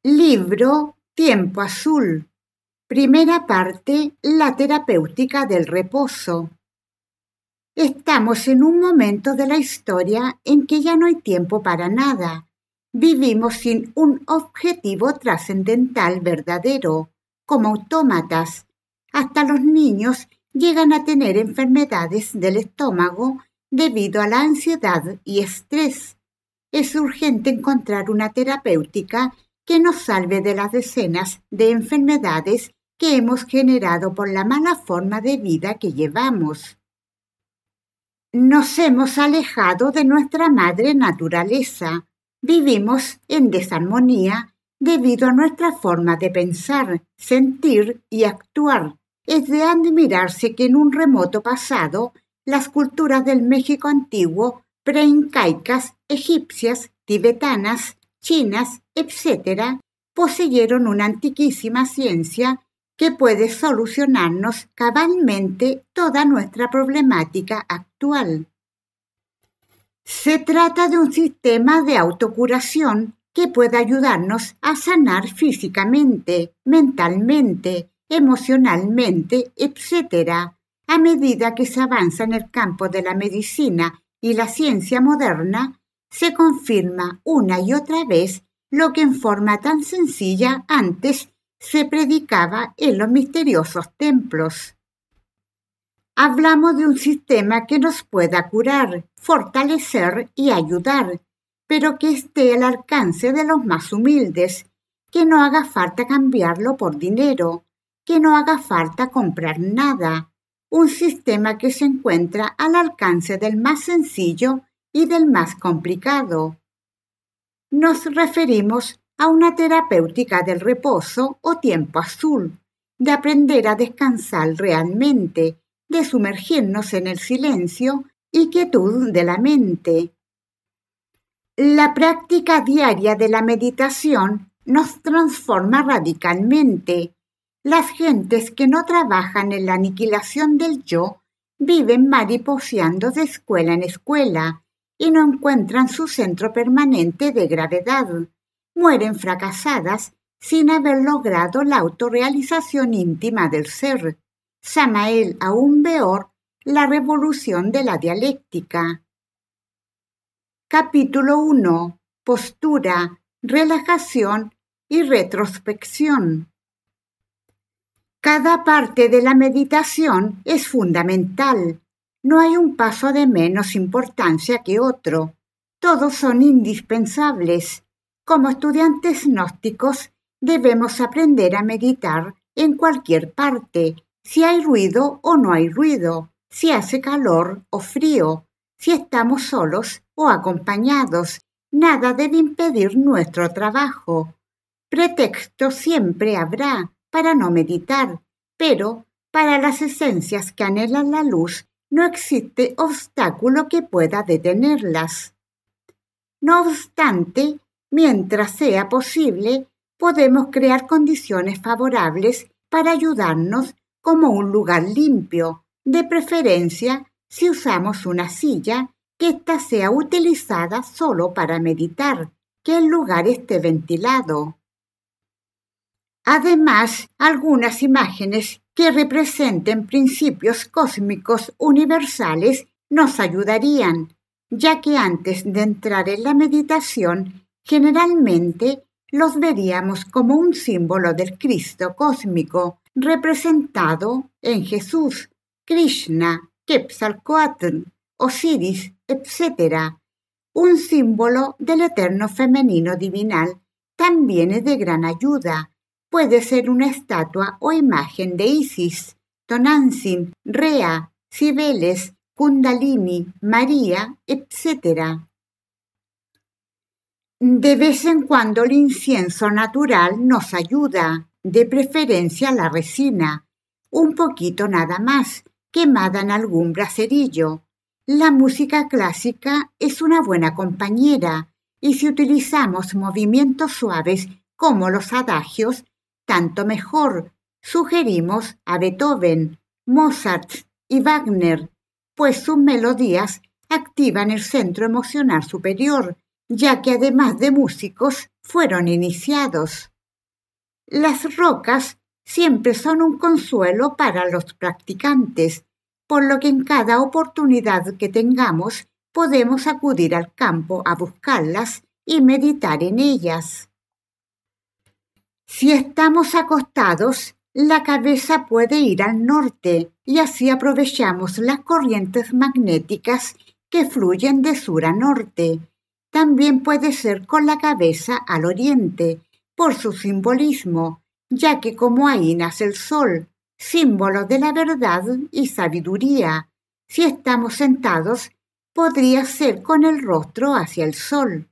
Libro Tiempo Azul. Primera parte, la terapéutica del reposo. Estamos en un momento de la historia en que ya no hay tiempo para nada. Vivimos sin un objetivo trascendental verdadero, como autómatas. Hasta los niños llegan a tener enfermedades del estómago debido a la ansiedad y estrés. Es urgente encontrar una terapéutica que nos salve de las decenas de enfermedades que hemos generado por la mala forma de vida que llevamos. Nos hemos alejado de nuestra madre naturaleza. Vivimos en desarmonía debido a nuestra forma de pensar, sentir y actuar. Es de admirarse que en un remoto pasado las culturas del México antiguo, preincaicas, egipcias, tibetanas, chinas, etc., poseyeron una antiquísima ciencia que puede solucionarnos cabalmente toda nuestra problemática actual. Se trata de un sistema de autocuración que puede ayudarnos a sanar físicamente, mentalmente, emocionalmente, etc., a medida que se avanza en el campo de la medicina y la ciencia moderna, se confirma una y otra vez lo que en forma tan sencilla antes se predicaba en los misteriosos templos. Hablamos de un sistema que nos pueda curar, fortalecer y ayudar, pero que esté al alcance de los más humildes, que no haga falta cambiarlo por dinero, que no haga falta comprar nada, un sistema que se encuentra al alcance del más sencillo y del más complicado. Nos referimos a una terapéutica del reposo o tiempo azul, de aprender a descansar realmente, de sumergirnos en el silencio y quietud de la mente. La práctica diaria de la meditación nos transforma radicalmente. Las gentes que no trabajan en la aniquilación del yo viven mariposeando de escuela en escuela y no encuentran su centro permanente de gravedad. Mueren fracasadas sin haber logrado la autorrealización íntima del ser. Samael Aún Weor, La revolución de la dialéctica. Capítulo 1. Postura, relajación y retrospección. Cada parte de la meditación es fundamental. No hay un paso de menos importancia que otro. Todos son indispensables. Como estudiantes gnósticos, debemos aprender a meditar en cualquier parte, si hay ruido o no hay ruido, si hace calor o frío, si estamos solos o acompañados. Nada debe impedir nuestro trabajo. Pretexto siempre habrá para no meditar, pero para las esencias que anhelan la luz no existe obstáculo que pueda detenerlas. No obstante, mientras sea posible, podemos crear condiciones favorables para ayudarnos, como un lugar limpio, de preferencia si usamos una silla, que ésta sea utilizada solo para meditar, que el lugar esté ventilado. Además, algunas imágenes que representen principios cósmicos universales nos ayudarían, ya que antes de entrar en la meditación, generalmente los veríamos como un símbolo del Cristo cósmico, representado en Jesús, Krishna, Quetzalcóatl, Osiris, etc. Un símbolo del eterno femenino divinal también es de gran ayuda. Puede ser una estatua o imagen de Isis, Tonantzin, Rea, Cibeles, Kundalini, María, etc. De vez en cuando el incienso natural nos ayuda, de preferencia la resina, un poquito nada más, quemada en algún braserillo. La música clásica es una buena compañera, y si utilizamos movimientos suaves como los adagios, tanto mejor. Sugerimos a Beethoven, Mozart y Wagner, pues sus melodías activan el centro emocional superior, ya que además de músicos fueron iniciados. Las rocas siempre son un consuelo para los practicantes, por lo que en cada oportunidad que tengamos podemos acudir al campo a buscarlas y meditar en ellas. Si estamos acostados, la cabeza puede ir al norte y así aprovechamos las corrientes magnéticas que fluyen de sur a norte. También puede ser con la cabeza al oriente, por su simbolismo, ya que como ahí nace el sol, símbolo de la verdad y sabiduría. Si estamos sentados, podría ser con el rostro hacia el sol.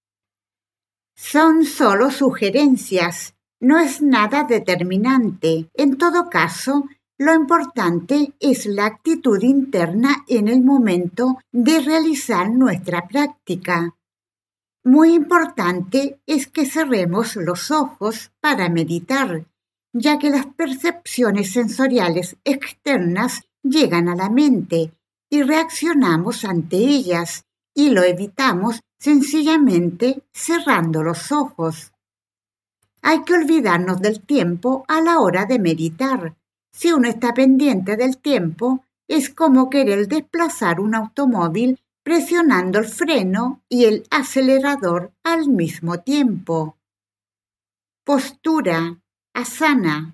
Son solo sugerencias, no es nada determinante. En todo caso, lo importante es la actitud interna en el momento de realizar nuestra práctica. Muy importante es que cerremos los ojos para meditar, ya que las percepciones sensoriales externas llegan a la mente y reaccionamos ante ellas, y lo evitamos sencillamente cerrando los ojos. Hay que olvidarnos del tiempo a la hora de meditar. Si uno está pendiente del tiempo, es como querer desplazar un automóvil presionando el freno y el acelerador al mismo tiempo. Postura, asana.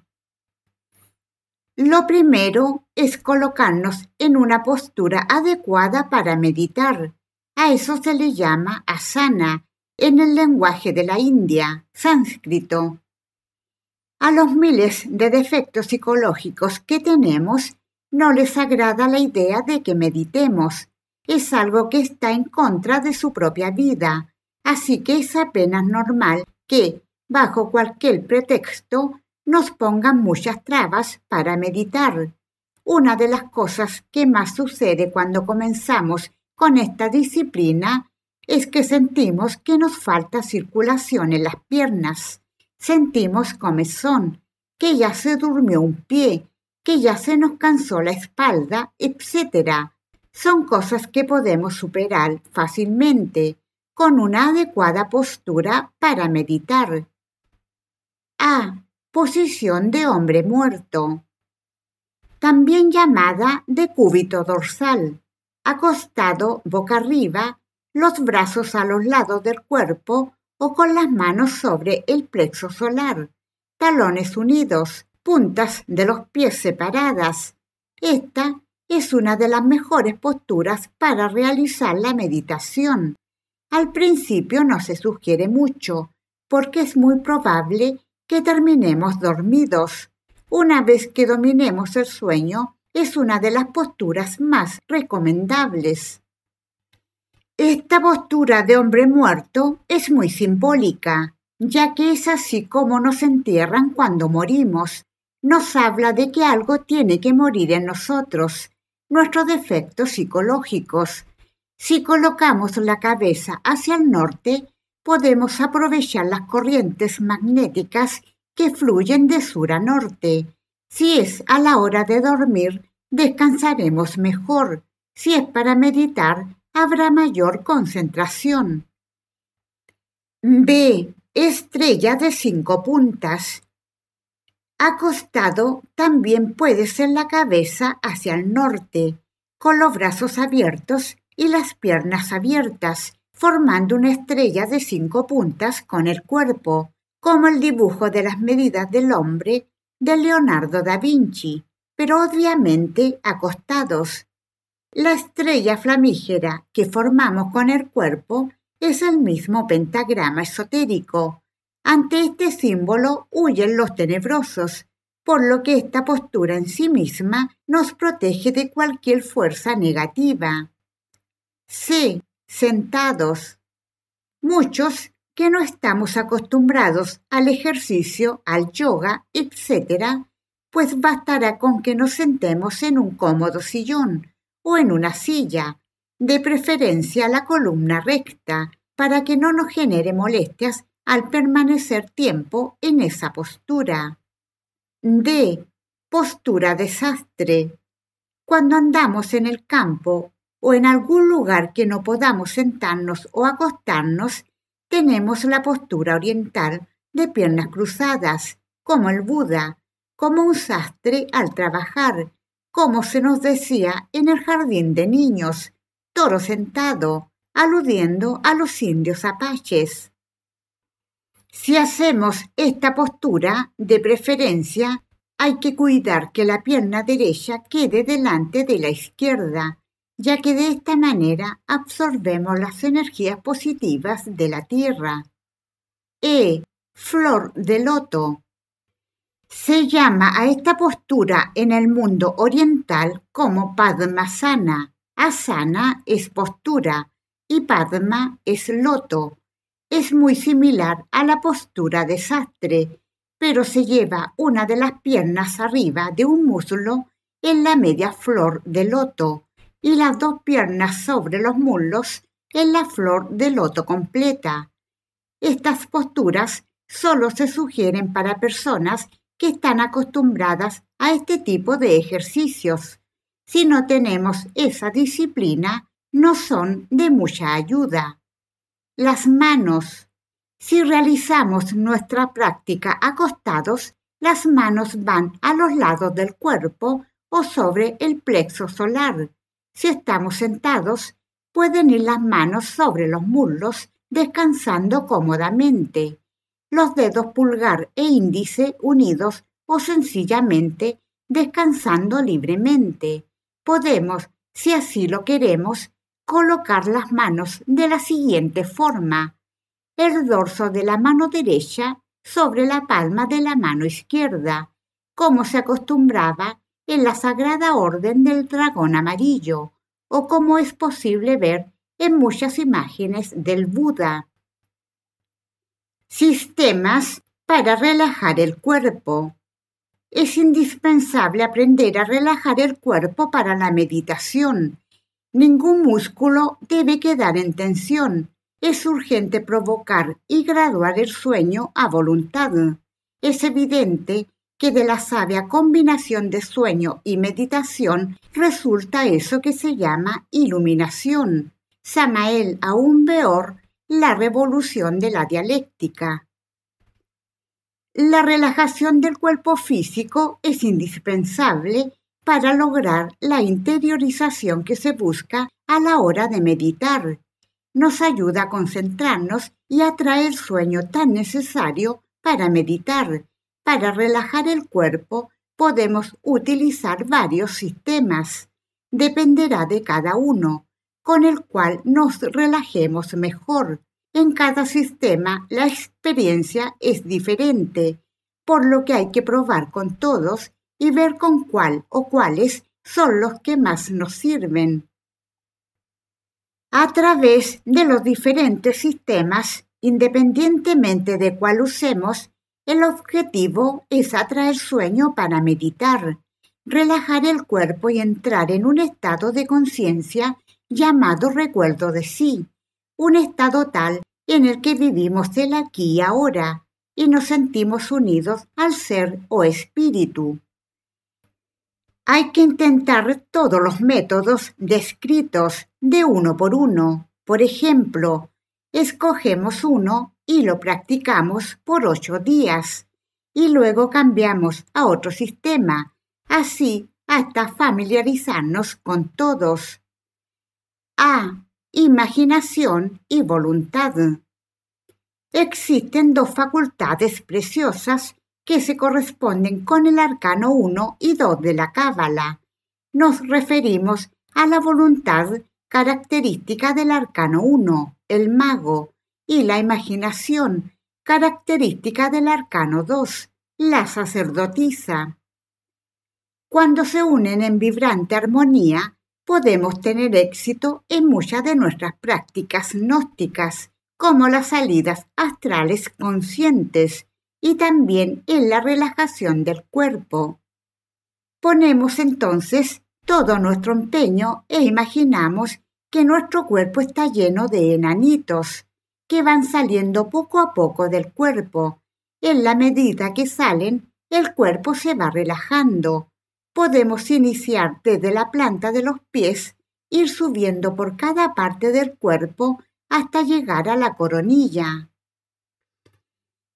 Lo primero es colocarnos en una postura adecuada para meditar. A eso se le llama asana en el lenguaje de la India, sánscrito. A los miles de defectos psicológicos que tenemos, no les agrada la idea de que meditemos. Es algo que está en contra de su propia vida, así que es apenas normal que, bajo cualquier pretexto, nos pongan muchas trabas para meditar. Una de las cosas que más sucede cuando comenzamos con esta disciplina es que sentimos que nos falta circulación en las piernas. Sentimos comezón, que ya se durmió un pie, que ya se nos cansó la espalda, etc. Son cosas que podemos superar fácilmente con una adecuada postura para meditar. A. Posición de hombre muerto. También llamada decúbito dorsal. Acostado boca arriba, los brazos a los lados del cuerpo o con las manos sobre el plexo solar, talones unidos, puntas de los pies separadas. Esta es una de las mejores posturas para realizar la meditación. Al principio no se sugiere mucho, porque es muy probable que terminemos dormidos. Una vez que dominemos el sueño, es una de las posturas más recomendables. Esta postura de hombre muerto es muy simbólica, ya que es así como nos entierran cuando morimos. Nos habla de que algo tiene que morir en nosotros, nuestros defectos psicológicos. Si colocamos la cabeza hacia el norte, podemos aprovechar las corrientes magnéticas que fluyen de sur a norte. Si es a la hora de dormir, descansaremos mejor. Si es para meditar, habrá mayor concentración. B. Estrella de 5 puntas. Acostado también puede ser la cabeza hacia el norte, con los brazos abiertos y las piernas abiertas, formando una estrella de 5 puntas con el cuerpo, como el dibujo de las medidas del hombre de Leonardo da Vinci, pero obviamente acostados. La estrella flamígera que formamos con el cuerpo es el mismo pentagrama esotérico. Ante este símbolo huyen los tenebrosos, por lo que esta postura en sí misma nos protege de cualquier fuerza negativa. C. Sentados. Muchos que no estamos acostumbrados al ejercicio, al yoga, etc., pues bastará con que nos sentemos en un cómodo sillón o en una silla, de preferencia la columna recta, para que no nos genere molestias al permanecer tiempo en esa postura. D. Postura desastre. Cuando andamos en el campo o en algún lugar que no podamos sentarnos o acostarnos, tenemos la postura oriental de piernas cruzadas, como el Buda, como un sastre al trabajar, como se nos decía en el jardín de niños, toro sentado, aludiendo a los indios apaches. Si hacemos esta postura, de preferencia, hay que cuidar que la pierna derecha quede delante de la izquierda, ya que de esta manera absorbemos las energías positivas de la tierra. Flor de loto. Se llama a esta postura en el mundo oriental como Padmasana. Asana es postura y Padma es loto. Es muy similar a la postura de sastre, pero se lleva una de las piernas arriba de un muslo en la media flor de loto y las dos piernas sobre los muslos en la flor de loto completa. Estas posturas solo se sugieren para personas que están acostumbradas a este tipo de ejercicios. Si no tenemos esa disciplina, no son de mucha ayuda. Las manos. Si realizamos nuestra práctica acostados, las manos van a los lados del cuerpo o sobre el plexo solar. Si estamos sentados, pueden ir las manos sobre los muslos descansando cómodamente, los dedos pulgar e índice unidos o sencillamente descansando libremente. Podemos, si así lo queremos, colocar las manos de la siguiente forma: el dorso de la mano derecha sobre la palma de la mano izquierda, como se acostumbraba en la Sagrada Orden del Dragón Amarillo, o como es posible ver en muchas imágenes del Buda. Sistemas para relajar el cuerpo. Es indispensable aprender a relajar el cuerpo para la meditación. Ningún músculo debe quedar en tensión. Es urgente provocar y graduar el sueño a voluntad. Es evidente que de la sabia combinación de sueño y meditación resulta eso que se llama iluminación. Samael Aun Weor, La revolución de la dialéctica. La relajación del cuerpo físico es indispensable para lograr la interiorización que se busca a la hora de meditar. Nos ayuda a concentrarnos y atraer el sueño tan necesario para meditar. Para relajar el cuerpo podemos utilizar varios sistemas. Dependerá de cada uno, con el cual nos relajemos mejor. En cada sistema la experiencia es diferente, por lo que hay que probar con todos y ver con cuál o cuáles son los que más nos sirven. A través de los diferentes sistemas, independientemente de cuál usemos, el objetivo es atraer sueño para meditar, relajar el cuerpo y entrar en un estado de conciencia llamado recuerdo de sí, un estado tal en el que vivimos el aquí y ahora y nos sentimos unidos al ser o espíritu. Hay que intentar todos los métodos descritos de uno por uno. Por ejemplo, escogemos uno y lo practicamos por 8 días y luego cambiamos a otro sistema, así hasta familiarizarnos con todos. Imaginación y voluntad. Existen dos facultades preciosas que se corresponden con el arcano 1 y 2 de la Cábala. Nos referimos a la voluntad característica del arcano 1, el mago, y la imaginación característica del arcano 2, la sacerdotisa. Cuando se unen en vibrante armonía, podemos tener éxito en muchas de nuestras prácticas gnósticas, como las salidas astrales conscientes y también en la relajación del cuerpo. Ponemos entonces todo nuestro empeño e imaginamos que nuestro cuerpo está lleno de enanitos que van saliendo poco a poco del cuerpo. En la medida que salen, el cuerpo se va relajando. Podemos iniciar desde la planta de los pies, ir subiendo por cada parte del cuerpo hasta llegar a la coronilla.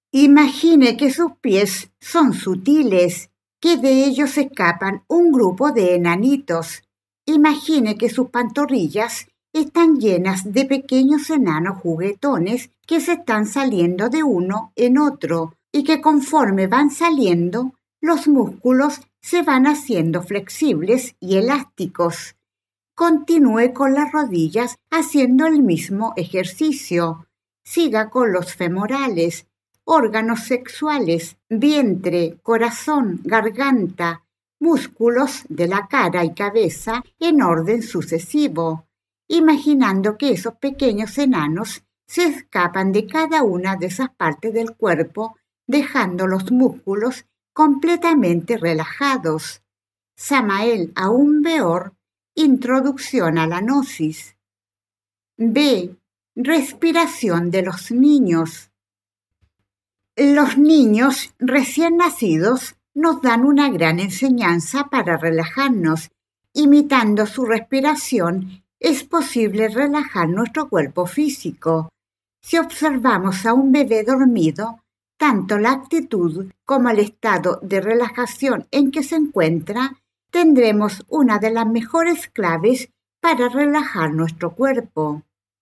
Imagine que sus pies son sutiles, que de ellos escapan un grupo de enanitos. Imagine que sus pantorrillas están llenas de pequeños enanos juguetones que se están saliendo de uno en otro y que conforme van saliendo, los músculos se van haciendo flexibles y elásticos. Continúe con las rodillas haciendo el mismo ejercicio. Siga con los femorales, órganos sexuales, vientre, corazón, garganta, músculos de la cara y cabeza en orden sucesivo, imaginando que esos pequeños enanos se escapan de cada una de esas partes del cuerpo, dejando los músculos completamente relajados. Samael Aún Weor, Introducción a la Gnosis. B. Respiración de los niños. Los niños recién nacidos nos dan una gran enseñanza para relajarnos. Imitando su respiración, es posible relajar nuestro cuerpo físico. Si observamos a un bebé dormido, tanto la actitud como el estado de relajación en que se encuentra, tendremos una de las mejores claves para relajar nuestro cuerpo.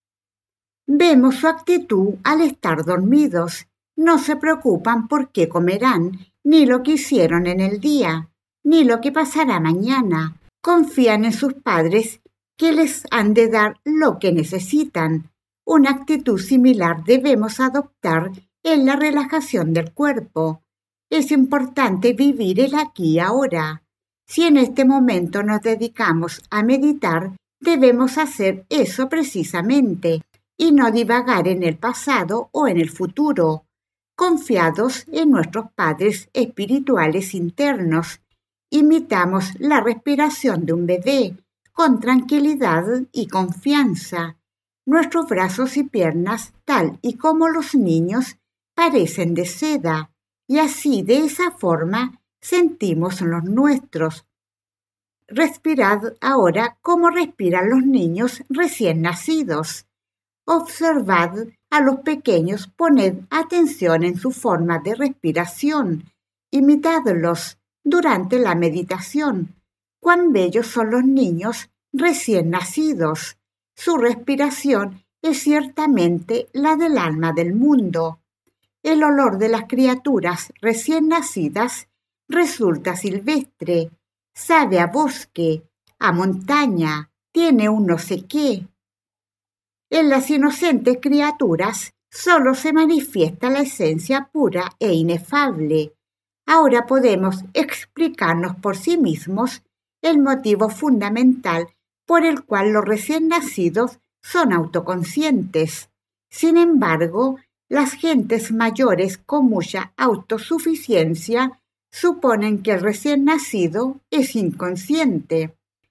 Vemos su actitud al estar dormidos. No se preocupan por qué comerán, ni lo que hicieron en el día, ni lo que pasará mañana. Confían en sus padres que les han de dar lo que necesitan. Una actitud similar debemos adoptar en la relajación del cuerpo. Es importante vivir el aquí y ahora. Si en este momento nos dedicamos a meditar, debemos hacer eso precisamente y no divagar en el pasado o en el futuro, confiados en nuestros padres espirituales internos. Imitamos la respiración de un bebé con tranquilidad y confianza. Nuestros brazos y piernas, tal y como los niños, parecen de seda, y así de esa forma sentimos los nuestros. Respirad ahora como respiran los niños recién nacidos. Observad a los pequeños, poned atención en su forma de respiración, imitadlos durante la meditación. Cuán bellos son los niños recién nacidos. Su respiración es ciertamente la del alma del mundo. El olor de las criaturas recién nacidas resulta silvestre, sabe a bosque, a montaña, tiene un no sé qué. En las inocentes criaturas solo se manifiesta la esencia pura e inefable. Ahora podemos explicarnos por sí mismos el motivo fundamental por el cual los recién nacidos son autoconscientes. Sin embargo, las gentes mayores con mucha autosuficiencia suponen que el recién nacido es inconsciente.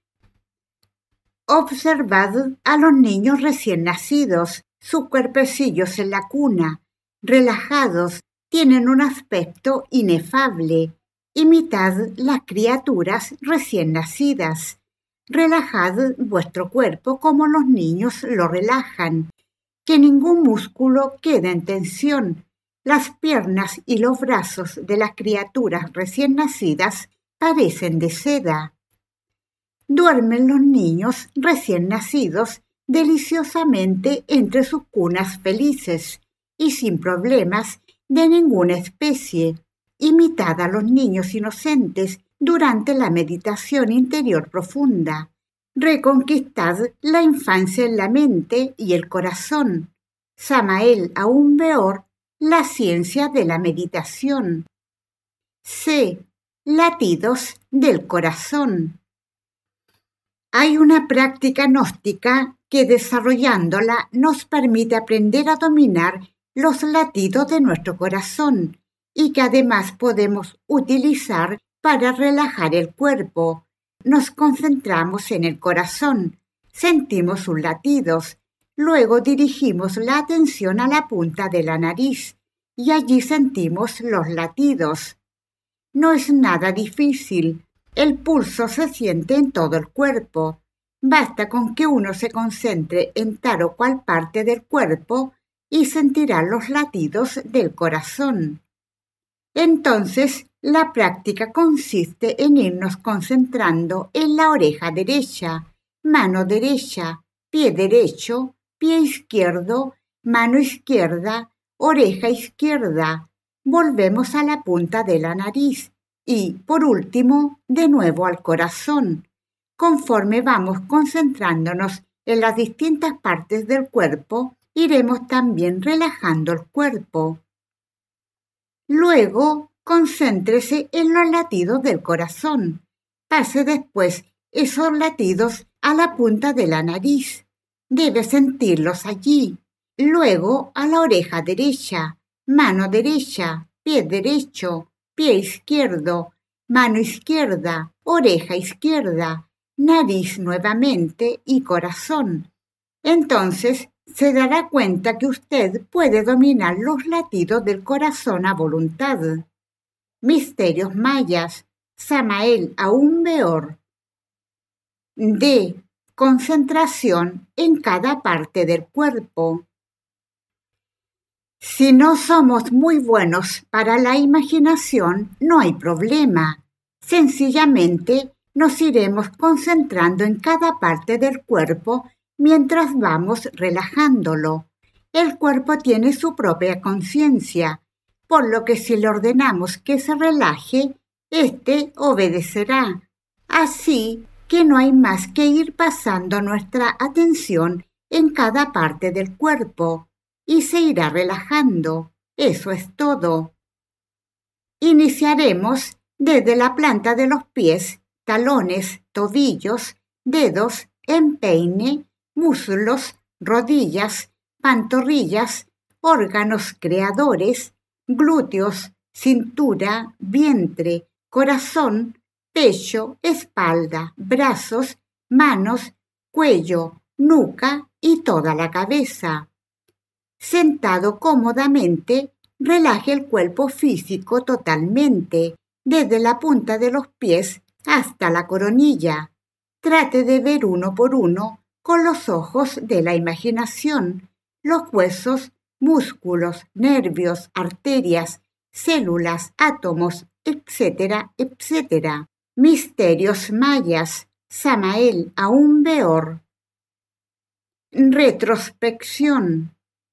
Observad a los niños recién nacidos, sus cuerpecillos en la cuna, relajados, tienen un aspecto inefable. Imitad las criaturas recién nacidas. Relajad vuestro cuerpo como los niños lo relajan. Que ningún músculo quede en tensión. Las piernas y los brazos de las criaturas recién nacidas parecen de seda. Duermen los niños recién nacidos deliciosamente entre sus cunas felices y sin problemas de ninguna especie. Imitad a los niños inocentes durante la meditación interior profunda. Reconquistad la infancia en la mente y el corazón. Samael Aún Weor, La ciencia de la meditación. C. Latidos del corazón. Hay una práctica gnóstica que desarrollándola nos permite aprender a dominar los latidos de nuestro corazón y que además podemos utilizar para relajar el cuerpo. Nos concentramos en el corazón, sentimos sus latidos, luego dirigimos la atención a la punta de la nariz y allí sentimos los latidos. No es nada difícil, el pulso se siente en todo el cuerpo. Basta con que uno se concentre en tal o cual parte del cuerpo y sentirá los latidos del corazón. Entonces, la práctica consiste en irnos concentrando en la oreja derecha, mano derecha, pie derecho, pie izquierdo, mano izquierda, oreja izquierda. Volvemos a la punta de la nariz y, por último, de nuevo al corazón. Conforme vamos concentrándonos en las distintas partes del cuerpo, iremos también relajando el cuerpo. Luego, concéntrese en los latidos del corazón. Pase después esos latidos a la punta de la nariz. Debe sentirlos allí. Luego a la oreja derecha, mano derecha, pie derecho, pie izquierdo, mano izquierda, oreja izquierda, nariz nuevamente y corazón. Entonces se dará cuenta que usted puede dominar los latidos del corazón a voluntad. Misterios mayas, Samael Aún Weor. D. Concentración en cada parte del cuerpo. Si no somos muy buenos para la imaginación, no hay problema. Sencillamente nos iremos concentrando en cada parte del cuerpo mientras vamos relajándolo. El cuerpo tiene su propia conciencia, por lo que si le ordenamos que se relaje, éste obedecerá. Así que no hay más que ir pasando nuestra atención en cada parte del cuerpo y se irá relajando. Eso es todo. Iniciaremos desde la planta de los pies, talones, tobillos, dedos, empeine, muslos, rodillas, pantorrillas, órganos creadores, glúteos, cintura, vientre, corazón, pecho, espalda, brazos, manos, cuello, nuca y toda la cabeza. Sentado cómodamente, relaje el cuerpo físico totalmente, desde la punta de los pies hasta la coronilla. Trate de ver uno por uno, con los ojos de la imaginación, los huesos, músculos, nervios, arterias, células, átomos, etcétera, etcétera. Misterios mayas, Samael Aún Weor. Retrospección.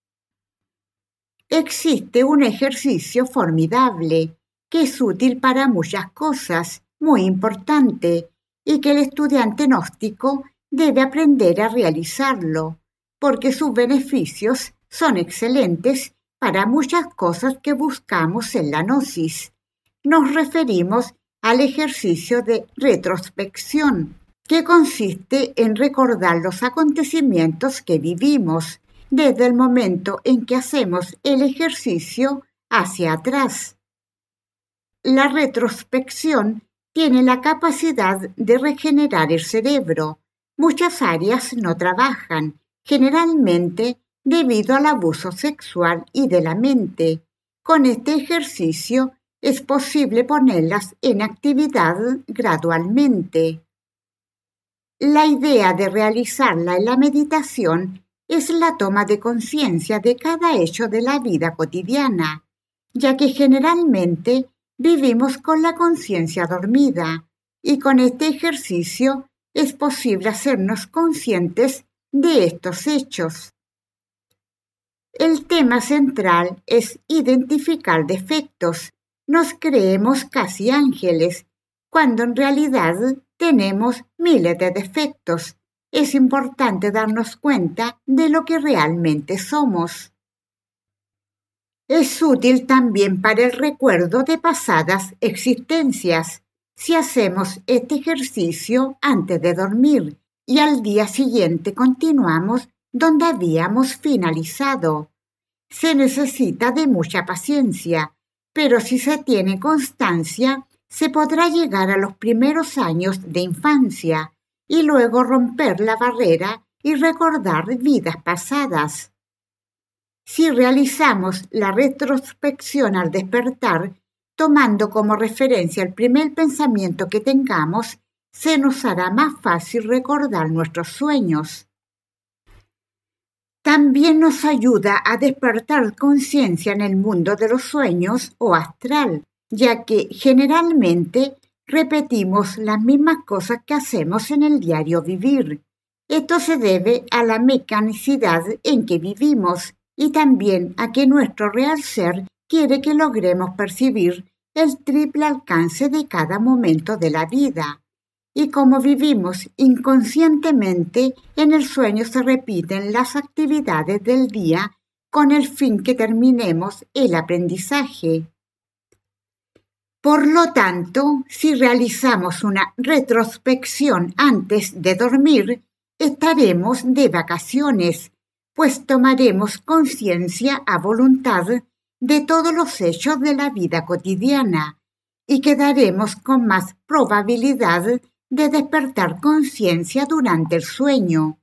Existe un ejercicio formidable que es útil para muchas cosas, muy importante, y que el estudiante gnóstico debe aprender a realizarlo, porque sus beneficios son excelentes para muchas cosas que buscamos en la gnosis. Nos referimos al ejercicio de retrospección, que consiste en recordar los acontecimientos que vivimos desde el momento en que hacemos el ejercicio hacia atrás. La retrospección tiene la capacidad de regenerar el cerebro. Muchas áreas no trabajan, generalmente debido al abuso sexual y de la mente. Con este ejercicio es posible ponerlas en actividad gradualmente. La idea de realizarla en la meditación es la toma de conciencia de cada hecho de la vida cotidiana, ya que generalmente vivimos con la conciencia dormida, y con este ejercicio es posible hacernos conscientes de estos hechos. El tema central es identificar defectos. Nos creemos casi ángeles, cuando en realidad tenemos miles de defectos. Es importante darnos cuenta de lo que realmente somos. Es útil también para el recuerdo de pasadas existencias. Si hacemos este ejercicio antes de dormir y al día siguiente continuamos donde habíamos finalizado. Se necesita de mucha paciencia, pero si se tiene constancia, se podrá llegar a los primeros años de infancia y luego romper la barrera y recordar vidas pasadas. Si realizamos la retrospección al despertar, tomando como referencia el primer pensamiento que tengamos, se nos hará más fácil recordar nuestros sueños. También nos ayuda a despertar conciencia en el mundo de los sueños o astral, ya que generalmente repetimos las mismas cosas que hacemos en el diario vivir. Esto se debe a la mecanicidad en que vivimos y también a que nuestro real ser quiere que logremos percibir el triple alcance de cada momento de la vida. Y como vivimos inconscientemente, en el sueño se repiten las actividades del día con el fin que terminemos el aprendizaje. Por lo tanto, si realizamos una retrospección antes de dormir, estaremos de vacaciones, pues tomaremos conciencia a voluntad de todos los hechos de la vida cotidiana y quedaremos con más probabilidad de despertar conciencia durante el sueño.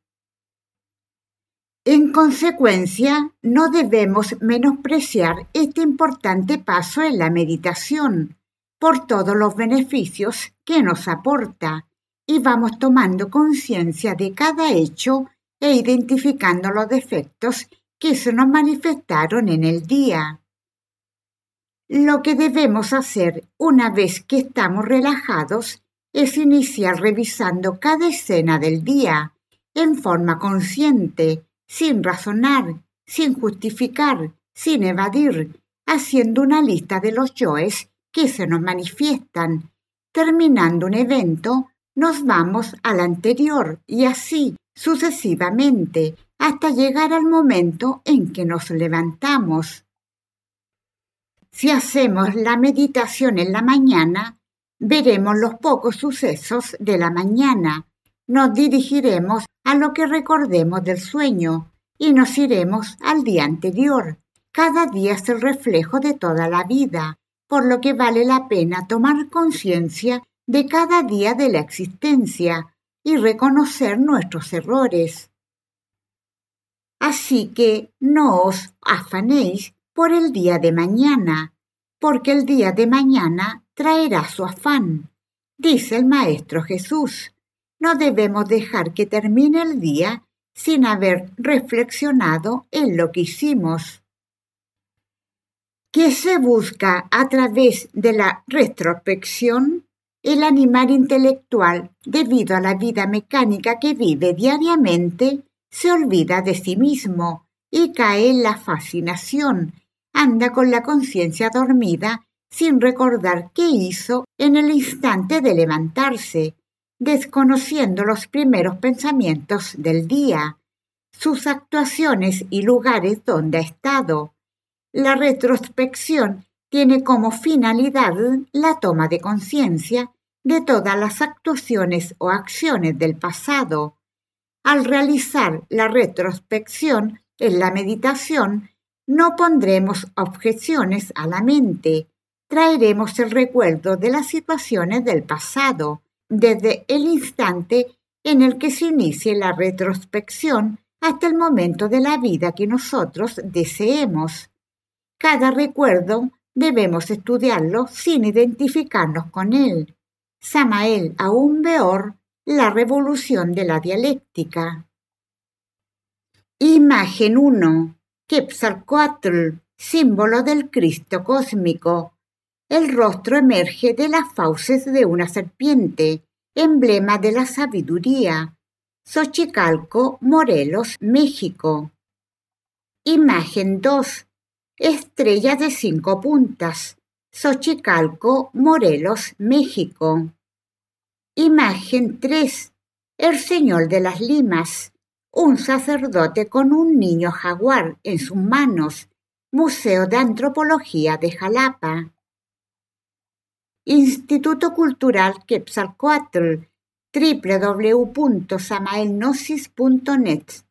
En consecuencia, no debemos menospreciar este importante paso en la meditación por todos los beneficios que nos aporta y vamos tomando conciencia de cada hecho e identificando los defectos que se nos manifestaron en el día. Lo que debemos hacer una vez que estamos relajados es iniciar revisando cada escena del día en forma consciente, sin razonar, sin justificar, sin evadir, haciendo una lista de los yoes que se nos manifiestan. Terminando un evento, nos vamos al anterior y así sucesivamente hasta llegar al momento en que nos levantamos. Si hacemos la meditación en la mañana, veremos los pocos sucesos de la mañana, nos dirigiremos a lo que recordemos del sueño y nos iremos al día anterior. Cada día es el reflejo de toda la vida, por lo que vale la pena tomar conciencia de cada día de la existencia y reconocer nuestros errores. Así que no os afanéis por el día de mañana, porque el día de mañana traerá su afán. Dice el Maestro Jesús, no debemos dejar que termine el día sin haber reflexionado en lo que hicimos. ¿Qué se busca a través de la retrospección? El animal intelectual, debido a la vida mecánica que vive diariamente, se olvida de sí mismo y cae en la fascinación. Anda con la conciencia dormida sin recordar qué hizo en el instante de levantarse, desconociendo los primeros pensamientos del día, sus actuaciones y lugares donde ha estado. La retrospección tiene como finalidad la toma de conciencia de todas las actuaciones o acciones del pasado. Al realizar la retrospección en la meditación, no pondremos objeciones a la mente, traeremos el recuerdo de las situaciones del pasado, desde el instante en el que se inicie la retrospección hasta el momento de la vida que nosotros deseemos. Cada recuerdo debemos estudiarlo sin identificarnos con él. Samael Aún Weor, La revolución de la dialéctica. Imagen 1. Quetzalcóatl, símbolo del Cristo cósmico. El rostro emerge de las fauces de una serpiente, emblema de la sabiduría. Xochicalco, Morelos, México. Imagen 2. Estrella de 5 puntas. Xochicalco, Morelos, México. Imagen 3. El Señor de las Limas. Un sacerdote con un niño jaguar en sus manos. Museo de Antropología de Jalapa. Instituto Cultural Quetzalcóatl, www.samaelgnosis.net.